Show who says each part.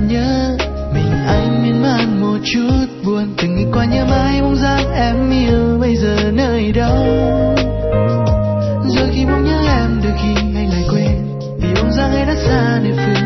Speaker 1: nhớ mình anh miên man một chút buồn, từng ngày qua nhớ mãi bóng dáng em yêu bây giờ nơi đâu. Rồi khi bỗng nhớ em đôi khi anh lại quên, vì bóng dáng ấy đã xa nơi phương